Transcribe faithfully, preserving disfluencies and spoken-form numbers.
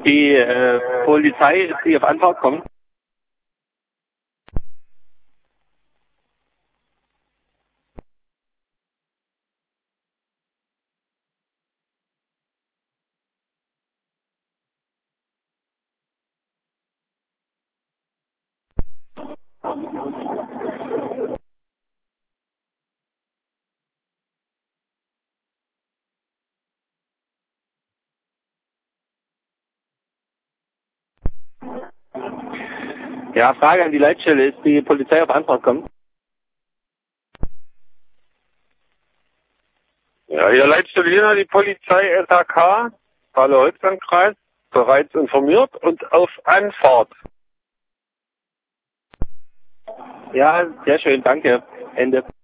Die äh, Polizei ist hier auf Anfahrt kommen. Ja, Frage an die Leitstelle, ist die Polizei auf Anfahrt kommen? Ja, hier Leitstelle Jena, die Polizei S H K, Halle-Holzland-Kreis, bereits informiert und auf Anfahrt. Ja, sehr schön, danke. Ende.